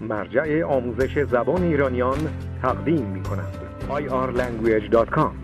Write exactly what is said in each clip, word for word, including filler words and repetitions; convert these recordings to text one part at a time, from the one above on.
مرجع آموزش زبان ایرانیان تقدیم می‌کند. آی آر لنگویج دات کام.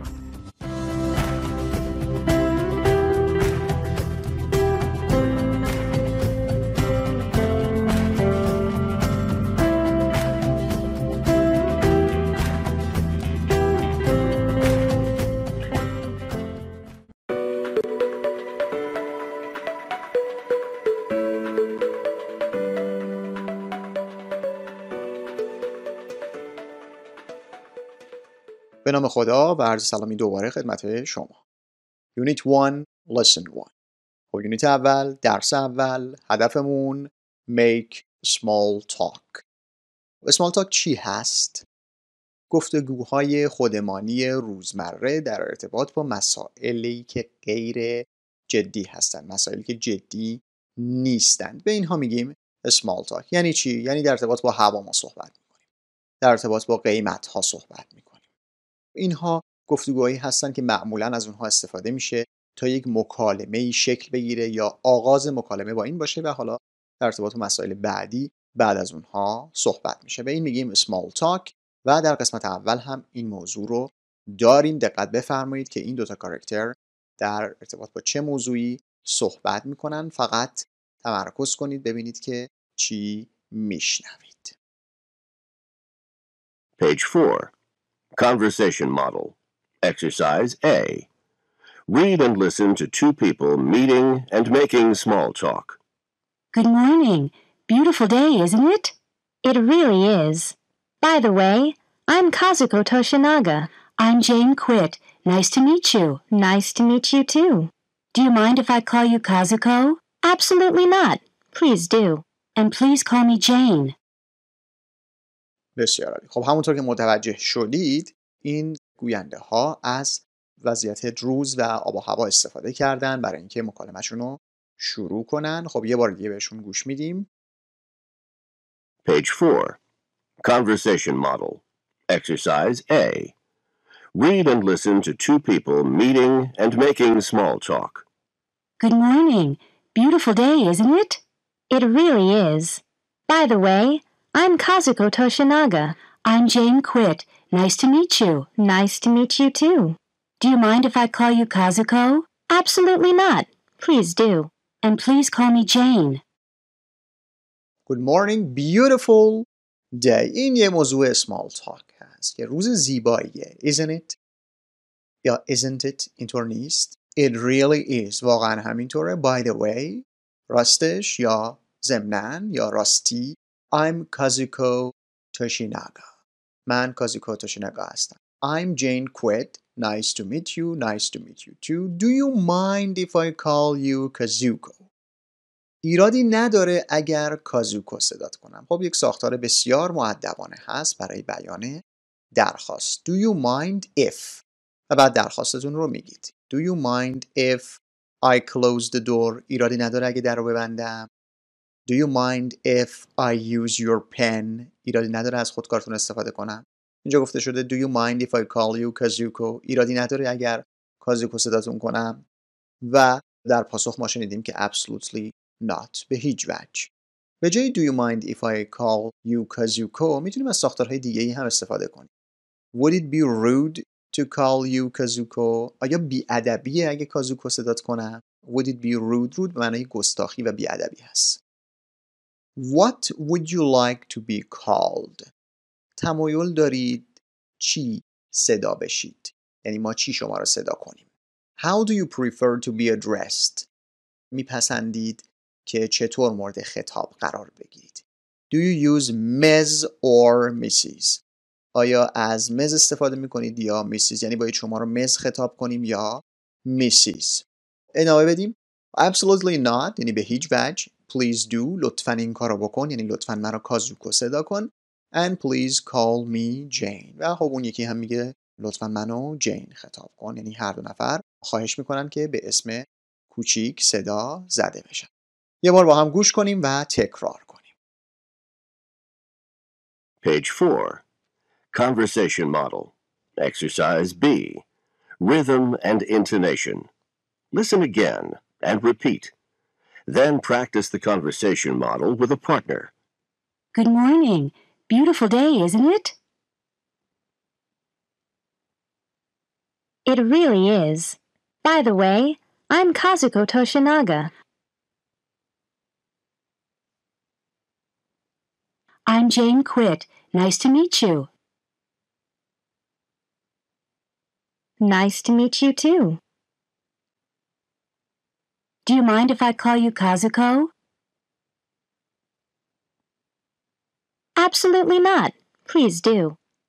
به نام خدا و عرض سلامی دوباره خدمت شما. یونیت یک Lesson یک. خب یونیت اول، درس اول، هدفمون Make small talk. small talk چی هست؟ گفتگوهای خودمانی روزمره در ارتباط با مسائلی که غیر جدی هستند، مسائلی که جدی نیستند. به اینها میگیم small talk. یعنی چی؟ یعنی در ارتباط با هوا ما صحبت میکنیم، در ارتباط با قیمت ها صحبت میکنیم. اینها گفتگوهایی هستن که معمولاً از اونها استفاده میشه تا یک مکالمه‌ای شکل بگیره یا آغاز مکالمه با این باشه و حالا در ارتباط با مسائل بعدی بعد از اونها صحبت میشه. به این میگیم small talk و در قسمت اول هم این موضوع رو داریم. دقت بفرمایید که این دوتا کاراکتر در ارتباط با چه موضوعی صحبت میکنن. فقط تمرکز کنید ببینید که چی میشنوید. Page four. Conversation model. Exercise A. Read and listen to two people meeting and making small talk. Good morning. Beautiful day, isn't it? It really is. By the way, I'm Kazuko Toshinaga. I'm Jane Quitt. Nice to meet you. Nice to meet you too. Do you mind if I call you Kazuko? Absolutely not. Please do. And please call me Jane. بسیار عالی. خب همونطور که متوجه شدید این گوینده ها از وضعیت روز و آب و هوا استفاده کردن برای اینکه مکالمه‌شون رو شروع کنن. خب یه بار دیگه بهشون گوش میدیم. Page four. Conversation model. Exercise A. Read and listen to two people meeting and making small talk. Good morning. Beautiful day, isn't it? It really is. By the way, I'm Kazuko Toshinaga. I'm Jane Quitt. Nice to meet you. Nice to meet you too. Do you mind if I call you Kazuko? Absolutely not. Please do. And please call me Jane. Good morning, beautiful day. این یه موضوع small talk هست که روز زیباییه. Isn't it? یا isn't it اینطور نیست. It really is. واقعا همینطوره. By the way, راستش یا ضمناً یا راستی. I'm Kazuko Toshinaga. من کازوکو توشیناگا هستم. I'm Jane Quitt. Nice to meet you. Nice to meet you too. Do you mind if I call you Kazuko? ایرادی نداره اگر کازوکو صدات کنم. خب یک ساختار بسیار مؤدبانه هست برای بیان درخواست. Do you mind if و بعد درخواستتون رو میگید. Do you mind if I close the door? ایرادی نداره اگه در رو ببندم. Do you mind if I use your pen? ایرادی نداره از خودکارتون استفاده کنم. اینجا گفته شده Do you mind if I call you Kazuko? ایرادی نداره اگر کازوکو صداتون کنم. و در پاسخ ما شنیدیم که absolutely not. به هیچ وجه. به جای Do you mind if I call you Kazuko میتونیم از ساختارهای دیگه ای هم استفاده کنیم. Would it be rude to call you Kazuko? آیا بی‌ادبیه اگه کازوکو صدات کنم؟ Would it be rude? rude به معنای گستاخی و بی‌ادبی هست. What would you like to be called? تمایل دارید چی صدا بشید؟ یعنی ما چی شما را صدا کنیم؟ How do you prefer to be addressed? میپسندید که چطور مورد خطاب قرار بگیرید؟ Do you use Miz or Missus? آیا از Miz استفاده میکنید یا Missus؟ یعنی باید شما رو Miz خطاب کنیم یا Missus؟ ادامه بدیم. Absolutely not. یعنی به هیچ وجه. Please do. لطفاً این کارو بکن. یعنی لطفاً مرا کازوکو صدا کن. And please call me Jane. و خب اون یکی هم میگه لطفاً منو جین خطاب کن. یعنی هر دو نفر خواهش میکنن که به اسم کوچیک صدا زده بشن. یه بار با هم گوش کنیم و تکرار کنیم. Page four. Conversation model. Exercise B. Rhythm and intonation. Listen again and repeat. Then practice the conversation model with a partner. Good morning. Beautiful day, isn't it? It really is. By the way, I'm Kazuko Toshinaga. I'm Jane Quitt. Nice to meet you. Nice to meet you too. Do you mind if I call you Kazuko? Absolutely not. Please do.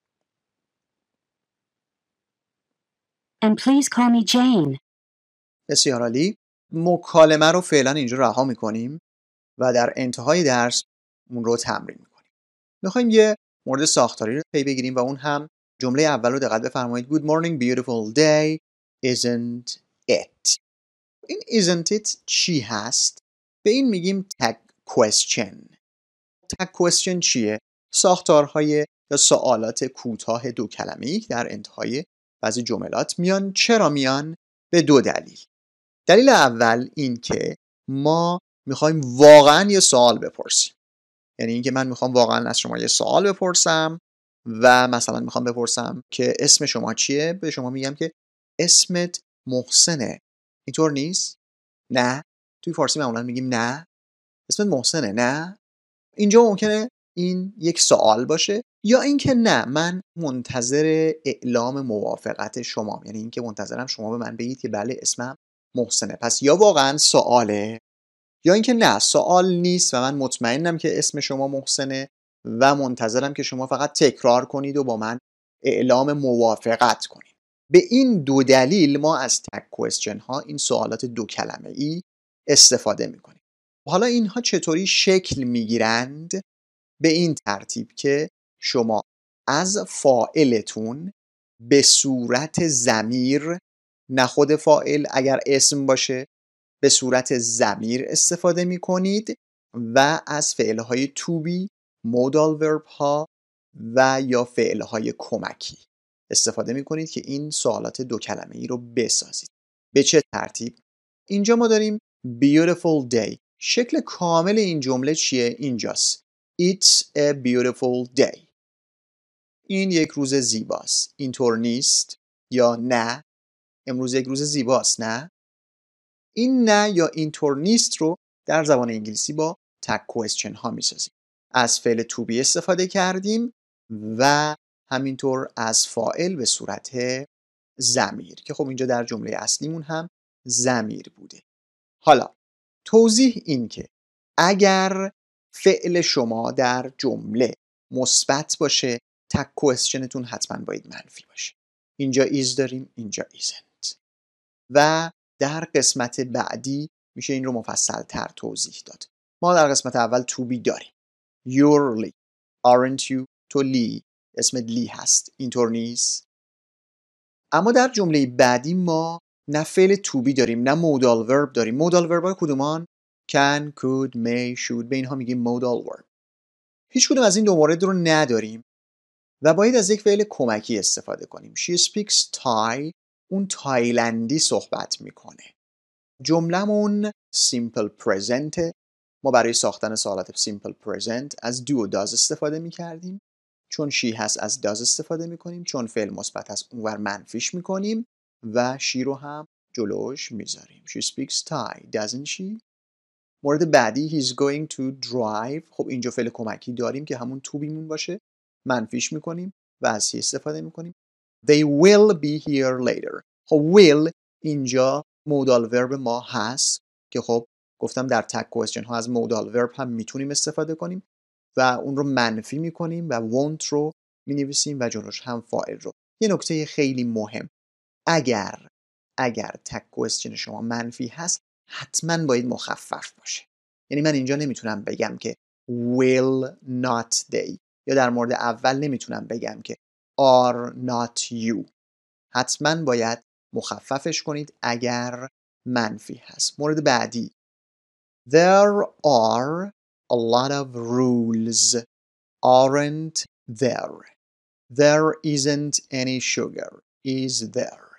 And please call me Jane. بسیار عالی. مکالمه رو فعلا اینجا رها میکنیم و در انتهای درس اون رو تمرین میکنیم. میخوایم یه مورد ساختاری رو پی بگیریم و اون هم جمله اول رو دقت بفرمایید. Good morning, beautiful day, isn't it? این isn't it چی هست؟ به این میگیم tag question. tag question چیه؟ ساختارهای یا سوالات کوتاه دو کلمه‌ای در انتهای بعضی جملات میان. چرا میان؟ به دو دلیل. دلیل اول این که ما میخوایم واقعا یه سوال بپرسیم. یعنی اینکه من میخوام واقعا از شما یه سوال بپرسم و مثلا میخوام بپرسم که اسم شما چیه؟ به شما میگم که اسمت محسنه. اینطور نیست؟ نه. توی فارسی معمولا میگیم نه. اسمت محسنه؟ نه. اینجا ممکنه این یک سوال باشه یا اینکه نه، من منتظر اعلام موافقت شما، یعنی اینکه منتظرم شما به من بگید که بله اسمم محسنه. پس یا واقعا سواله یا اینکه نه سوال نیست و من مطمئنم که اسم شما محسنه و منتظرم که شما فقط تکرار کنید و با من اعلام موافقت کنید. به این دو دلیل ما از تگ کوئسچن ها، این سوالات دو کلمه ای استفاده میکنیم. حالا اینها چطوری شکل میگیرند؟ به این ترتیب که شما از فاعلتون به صورت ضمیر، نه خود فاعل اگر اسم باشه، به صورت ضمیر استفاده می کنید و از فعلهای to be، modal verb ها و یا فعلهای کمکی استفاده می کنید که این سوالات دو کلمه ای رو بسازید. به چه ترتیب؟ اینجا ما داریم beautiful day. شکل کامل این جمله چیه؟ اینجاست. It's a beautiful day. این یک روز زیباست. اینطور نیست؟ یا نه؟ امروز یک روز زیباست، نه؟ این نه یا اینطور نیست رو در زبان انگلیسی با تگ کوئسچن ها میسازیم. از فعل to be استفاده کردیم و همینطور از فاعل به صورت ضمیر که خب اینجا در جمله اصلیمون هم ضمیر بوده. حالا توضیح این که اگر فعل شما در جمله مثبت باشه، تگ کوئسچنتون حتما باید منفی باشه. اینجا is داریم، اینجا isn't. و در قسمت بعدی میشه این رو مفصل تر توضیح داد. ما در قسمت اول to be داریم. You're Lee. Aren't you؟ تو لی، اسمت لی هست. اینطور نیست؟ اما در جمله بعدی ما نه فعل to be داریم نه modal verb داریم. modal verb ها کدومان؟ can، could، may، should. به اینها میگیم modal verb. هیچ کدوم از این دو مورد رو نداریم و باید از یک فعل کمکی استفاده کنیم. She speaks Thai. اون تایلندی صحبت میکنه. جملمون simple present. ما برای ساختن سوالات simple present از do و does استفاده میکردیم. چون she هست از does استفاده میکنیم. چون فعل مثبت هست اونور منفیش میکنیم و she رو هم جلوش میذاریم. She speaks Thai, doesn't she? مورد بعدی he's going to drive. خب اینجا فعل کمکی داریم که همون to بیمون باشه. منفیش میکنیم و از he استفاده میکنیم. They will be here later. خب will اینجا modal verb ما هست که خب گفتم در تگ کوئسچن ها از modal verb هم میتونیم استفاده کنیم و اون رو منفی میکنیم و won't رو مینویسیم و جلوش هم فاعل رو. یه نکته خیلی مهم، اگر اگر تگ کوئسچن شما منفی هست حتما باید مخفف باشه. یعنی من اینجا نمیتونم بگم که will not they، یا در مورد اول نمیتونم بگم که are not you. حتما باید مخففش کنید اگر منفی هست. مورد بعدی there are a lot of rules. aren't there. there isn't any sugar. is there.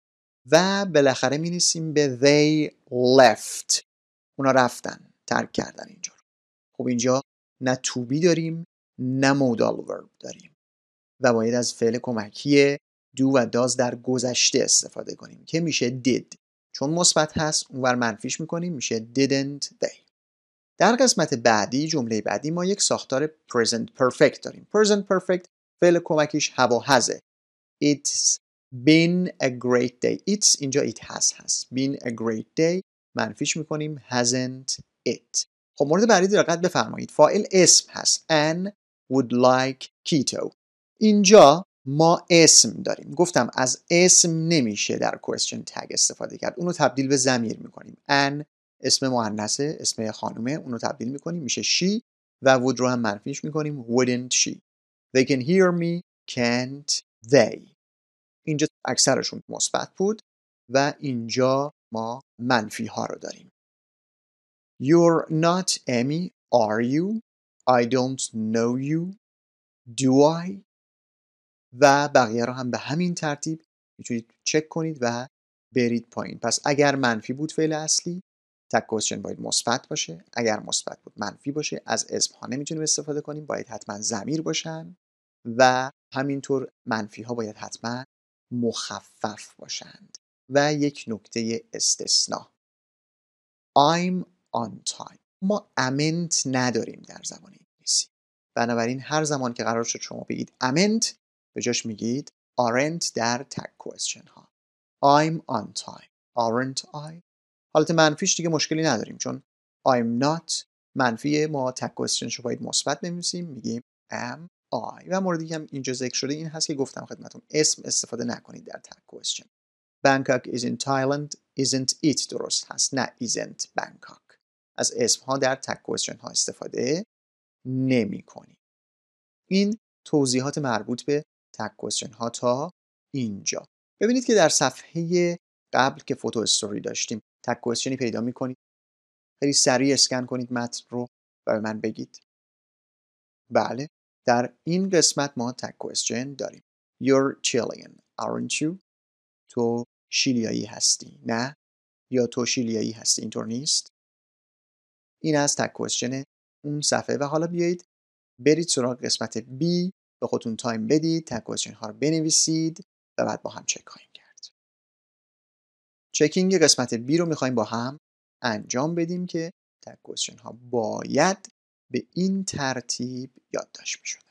و بالاخره می‌رسیم به they left. اونا رفتن، ترک کردن اینجا. خب اینجا نه to be داریم نه modal verb داریم و باید از فعل کمکی do و does در گذشته استفاده کنیم که میشه did. چون مثبت هست اونور منفیش میکنیم میشه didn't they. در قسمت بعدی جمله بعدی ما یک ساختار present perfect داریم. present perfect فعل کمکیش have و hasه. It's been a great day. It's اینجا it has هست. been a great day منفیش میکنیم hasn't it. خب مورد بعدی دقت بفرمایید. فاعل اسم هست. Anne would like keto. اینجا ما اسم داریم. گفتم از اسم نمیشه در question tag استفاده کرد. اونو تبدیل به ضمیر میکنیم. Anne اسم مؤنثه، اسم خانومه، اونو تبدیل میکنیم میشه she و would رو هم منفیش میکنیم wouldn't she. They can hear me, can't they. اینجا اکثرشون مثبت بود و اینجا ما منفی ها رو داریم. You're not Amy, are you? I don't know you. Do I? و بقیه رو هم به همین ترتیب میتونید چک کنید و برید پایین. پس اگر منفی بود فعل اصلی تگ کوئسچن باید مثبت باشه. اگر مثبت بود منفی باشه. از اسم ها نمیتونیم استفاده کنیم، باید حتما ضمیر باشن و همینطور منفی ها باید حتما مخفف باشند. و یک نکته استثناء I'm on time. ما امنت نداریم در زبان انگلیسی. بنابراین هر زمان که قرار شد شما بگید امنت به جاش میگید aren't در تگ کوئسچن ها. I'm on time. aren't I. حالت منفیش دیگه مشکلی نداریم چون I'm not منفی ما تگ کوئسچن شو باید مثبت بنویسیم میگیم am I. و موردی که هم اینجا ذکر شده این هست که گفتم خدمتتون اسم استفاده نکنید در تگ کوئسچن. Bangkok is in Thailand. Isn't it درست هست نه isn't Bangkok. از اسم ها در تگ کوئسچن ها استفاده نمی کنیم. این توضیحات مربوط به تگ کوئسچن ها تا اینجا. ببینید که در صفحه قبل که فوتو استوری داشتیم تگ کوئسچنی پیدا می کنید. خیلی سریع اسکن کنید متن رو و به من بگید. بله در این قسمت ما تگ کوئسچن داریم. You're Chilean, aren't you? تو شیلیایی هستی نه؟ یا تو شیلیایی هستی اینطور نیست؟ این از تگ کوئسچن اون صفحه و حالا بیایید برید سراغ قسمت B. به خودتون تایم بدید تگ کوئسچن ها رو بنویسید و بعد با هم چک خواهیم کرد. چکینگ قسمت B رو میخوایم با هم انجام بدیم که تگ کوئسچن ها باید به این ترتیب یادداشت میشدند.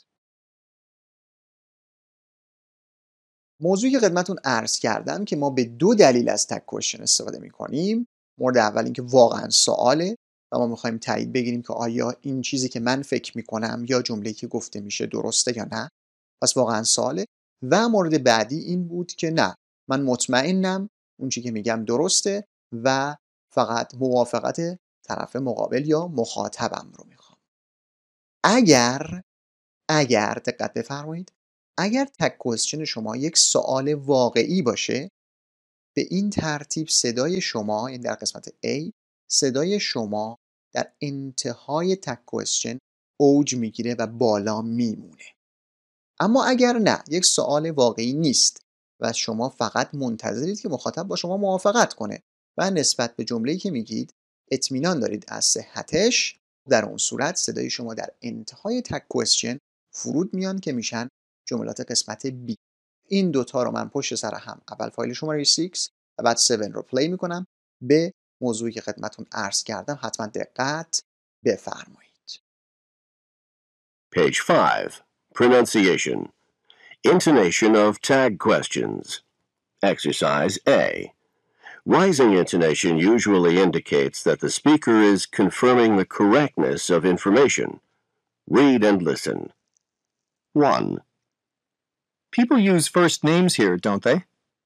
موضوعی که خدمتتون عرض کردم که ما به دو دلیل از تگ کوئسچن استفاده میکنیم. مورد اول اینکه واقعا سواله و ما میخوایم تایید بگیریم که آیا این چیزی که من فکر میکنم یا جمله‌ای که گفته میشه درسته یا نه. پس واقعا سواله. و مورد بعدی این بود که نه من مطمئنم اون چیزی که میگم درسته و فقط موافقت طرف مقابل یا مخاطبم رو میخوام. اگر اگر دقت بفرمایید اگر تگ کوئسچن شما یک سوال واقعی باشه به این ترتیب صدای شما یعنی در قسمت A صدای شما در انتهای تگ کوئسچن اوج میگیره و بالا میمونه. اما اگر نه یک سوال واقعی نیست و شما فقط منتظرید که مخاطب با شما موافقت کنه و نسبت به جمله‌ای که میگید اطمینان دارید از صحتش، در اون صورت صدای شما در انتهای تگ کوئسچن فرود میان که میشن جملات قسمت B. این دوتا رو من پشت سر هم اول فایل شماره شش و بعد هفت رو پلی میکنم. به موضوعی که خدمتون عرض کردم حتما دقت بفرمایید. Page five. Pronunciation. Intonation of tag questions. Exercise A. Rising intonation usually indicates that the speaker is confirming the correctness of information. Read and listen. one. People use first names here, don't they?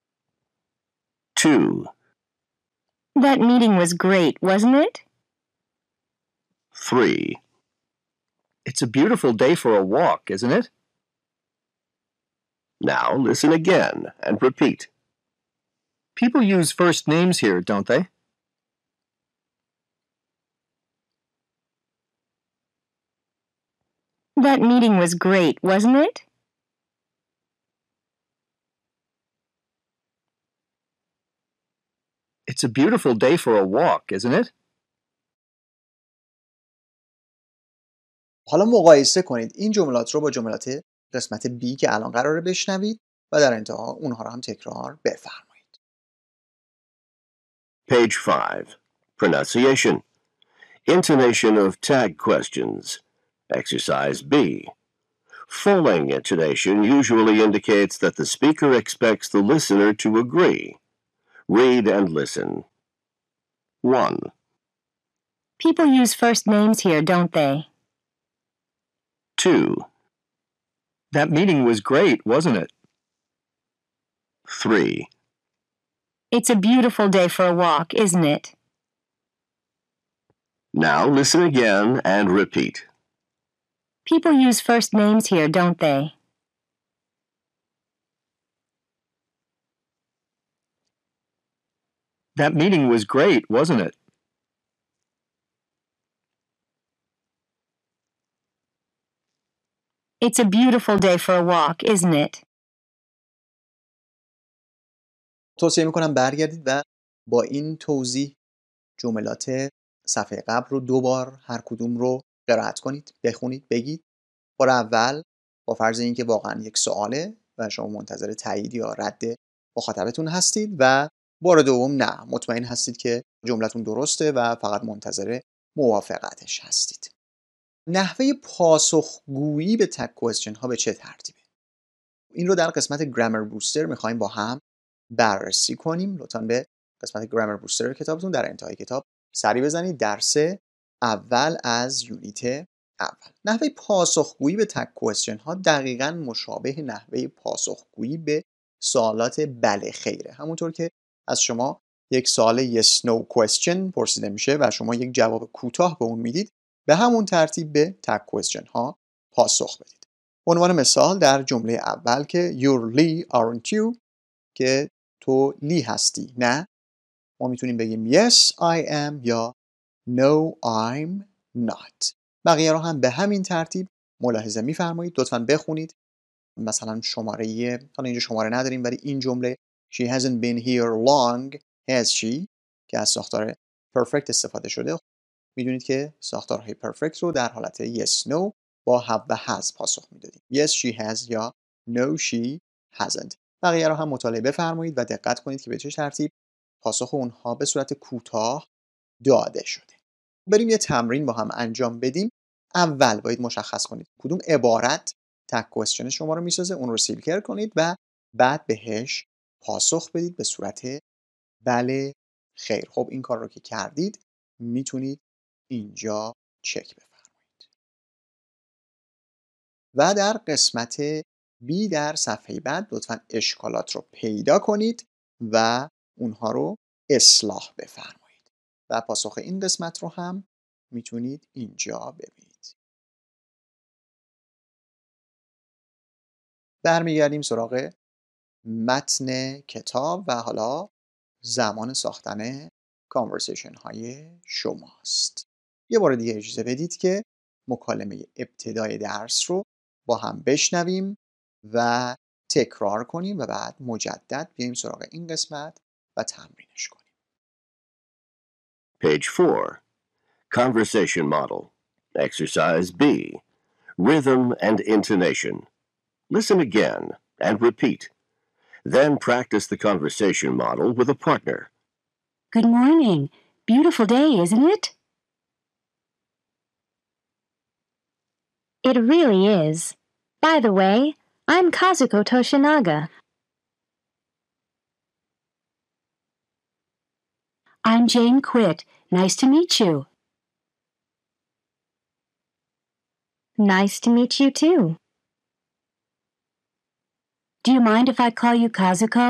two. That meeting was great, wasn't it? three. It's a beautiful day for a walk, isn't it? Now listen again and repeat. People use first names here, don't they? That meeting was great, wasn't it? It's a beautiful day for a walk, isn't it? حالا مقایسه کنید این جملات رو با جملات قسمت B که الان قراره بشنوید و در انتها اونها رو هم تکرار بفرمایید. Page five. Pronunciation. Intonation of tag questions. Exercise B. Falling intonation usually indicates that the speaker expects the listener to agree. Read and listen. one. People use first names here, don't they? two. That meeting was great, wasn't it? three. It's a beautiful day for a walk, isn't it? Now listen again and repeat. People use first names here, don't they? That meeting was great, wasn't it? It's a beautiful day for a walk, isn't it? توصیه میکنم برگردید و با این توضیح جملات صفحه قبل رو دوبار هر کدوم رو قرائت کنید، بخونید، بگید. بار اول با فرض اینکه واقعا یک سواله و شما منتظر تایید یا رد مخاطبتون هستید و بار دوم نه، مطمئن هستید که جملتون درسته و فقط منتظر موافقتش هستید. نحوه پاسخگویی به تگ کوئسچن ها به چه ترتیبه؟ این رو در قسمت گرامر بوستر میخوایم با هم بررسی کنیم. لطفاً به قسمت گرامر بوستر کتابتون در انتهای کتاب سری بزنید. درس اول از یونیت اول. نحوه پاسخگویی به تگ کوئسچن ها دقیقاً مشابه نحوه پاسخگویی به سوالات بله خیره. همونطور که از شما یک سوال yes no question پرسیده میشه و شما یک جواب کوتاه به اون میدید، به همون ترتیب به تگ کوئسچن ها پاسخ بدید. به عنوان مثال در جمله اول که you're Lee aren't you که تو لی هستی نه، ما میتونیم بگیم yes I am یا no I'm not. بقیه رو هم به همین ترتیب ملاحظه میفرمایید. لطفاً بخونید. مثلا شماره حالا اینجا شماره نداریم ولی این جمله she hasn't been here long has she که از ساختار perfect استفاده شده. میدونید که ساختارهای perfect رو در حالت yes no با have و has پاسخ میدادیم. yes she has یا no she hasn't. بقیه رو هم مطالعه بفرمایید و دقت کنید که به چه ترتیب پاسخ اونها به صورت کوتاه داده شده. بریم یه تمرین با هم انجام بدیم. اول باید مشخص کنید کدوم عبارت تگ کوئسچن شما رو میسازه، اون رو سیلکر کنید و بعد بهش پاسخ بدید به صورت بله خیر. خب این کار رو که کردید میتونید اینجا چک بفرمایید. و در قسمت B در صفحه بعد لطفاً اشکالات رو پیدا کنید و اونها رو اصلاح بفرمایید. و پاسخ این قسمت رو هم میتونید اینجا ببینید. برمیگردیم سراغ متن کتاب و حالا زمان ساختن کانورسیشن های شماست. یه بار دیگه اجازه بدید که مکالمه ابتدای درس رو با هم بشنویم و تکرار کنیم و بعد مجدد بیایم سراغ این قسمت و تمرینش کنیم. Page four. Conversation model. Exercise B. Rhythm and intonation. Listen again and repeat. Then practice the conversation model with a partner. Good morning. Beautiful day, isn't it? It really is. By the way, I'm Kazuko Toshinaga. I'm Jane Quitt. Nice to meet you. Nice to meet you too. Do you mind if I call you Kazuko?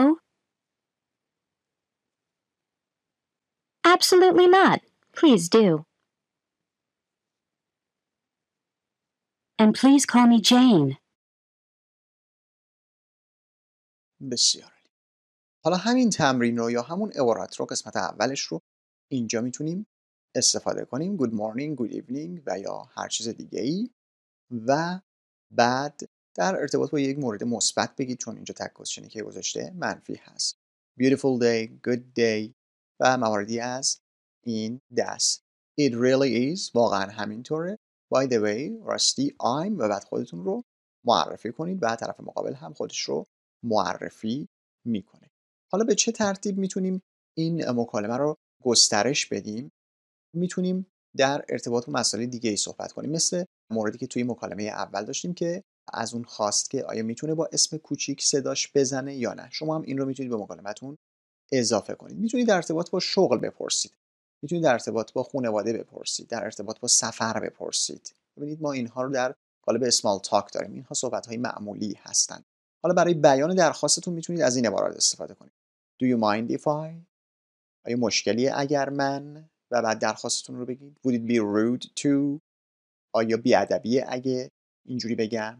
Absolutely not. Please do. And please call me Jane. بسیار عالی. حالا همین تمرین رو یا همون عبارت رو قسمت اولش رو اینجا میتونیم استفاده کنیم. Good morning, good evening و یا هر چیز دیگه ای و بعد در ارتباط با یک مورد مثبت بگید چون اینجا تگ کوئسچنی که گذاشته منفی هست. Beautiful day, good day و مواردی از این دست. It really is واقعا همینطوره by the way راستی I'm و بعد خودتون رو معرفی کنید و طرف مقابل هم خودش رو معرفی میکنه. حالا به چه ترتیب میتونیم این مکالمه رو گسترش بدیم؟ میتونیم در ارتباط با مسائل دیگه ای صحبت کنیم، مثل موردی که توی مکالمه اول داشتیم که از اون خواست که آیا میتونه با اسم کوچیک صداش بزنه یا نه. شما هم این رو میتونید به مکالمتون اضافه کنید. میتونید در ارتباط با شغل بپرسید، میتونید در ارتباط با خانواده بپرسید، در ارتباط با سفر بپرسید. ببینید ما اینها رو در قالب اسمال تاک داریم، اینها صحبت‌های معمولی هستند. حالا برای بیان درخواستتون میتونید از این عبارات استفاده کنید. Do you mind if I؟ آیا مشکلی اگر من و بعد درخواستتون رو بگید. Would it be rude to؟ آیا بی‌ادبیه اگه اینجوری بگم.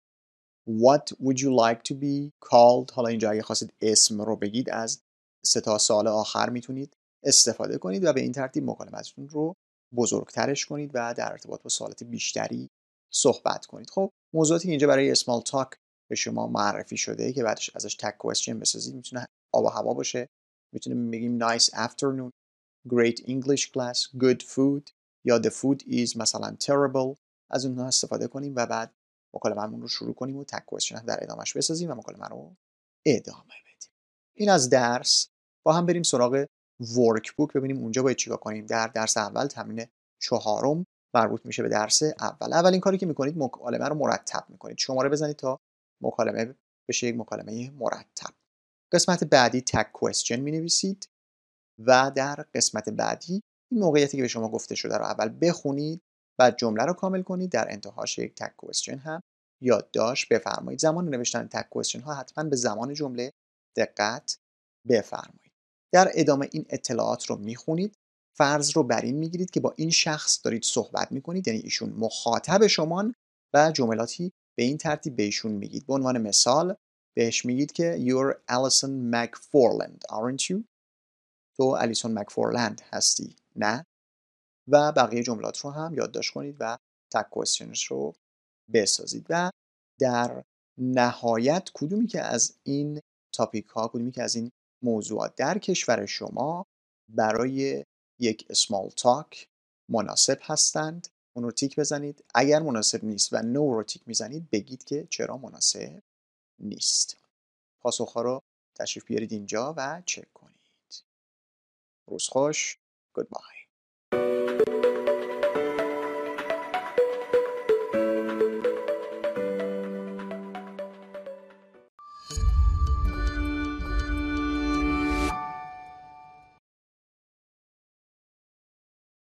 What would you like to be called؟ حالا اینجا اگه خواستید اسم رو بگید از سه تا سوال آخر میتونید استفاده کنید و به این ترتیب مکالمتون رو بزرگترش کنید و در ارتباط با سوالات بیشتری صحبت کنید. خب موضوعاتی که اینجا برای اسمال تاک به شما معرفی شده که بعدش ازش تگ کوئسچن بسازید، میتونه آب و هوا باشه، میتونیم بگیم nice afternoon، great English class، good food یا the food is مثلا terrible. از اونها استفاده کنیم و بعد مکالمه‌مون رو شروع کنیم و تگ کوئسچن در ادامهش بسازیم و مکالمه رو ادامه بدیم. این از درس. با هم بریم سراغ ورک بوک ببینیم اونجا باید چیکار کنیم. در درس اول تمرین چهارم مربوط میشه به درس اول. اولین کاری که میکنید مکالمه رو مرتب میکنید. شماره بزنید تا مکالمه بشه یک مکالمه مرتب. قسمت بعدی تگ کوئسچن مینویسید و در قسمت بعدی این موقعیتی که به شما گفته شده رو اول بخونید، بعد جمله رو کامل کنید، در انتهاش یک تگ کوئسچن هم یادداشت بفرمایید. زمان نوشتن تگ کوئسچن ها حتما به زمان جمله دقت بفرمایید. در ادامه این اطلاعات رو میخونید، فرض رو بر این میگیرید که با این شخص دارید صحبت میکنید، یعنی ایشون مخاطب شمان و جملاتی به این ترتیب به ایشون میگید. به عنوان مثال بهش میگید که You're Alison McFarland, aren't you؟ تو الیسون مکفورلند هستی، نه؟ و بقیه جملات رو هم یادداشت کنید و تگ کوئسچنش رو بسازید. و در نهایت کدومی که از این تاپیک ها، کدومی که از این موضوعات در کشور شما برای یک اسمال تاک مناسب هستند اون رو تیک بزنید. اگر مناسب نیست و نو رو تیک میزنید بگید که چرا مناسب نیست. پاسخ ها رو تشریف بیارید اینجا و چک کنید. روز خوش. Goodbye.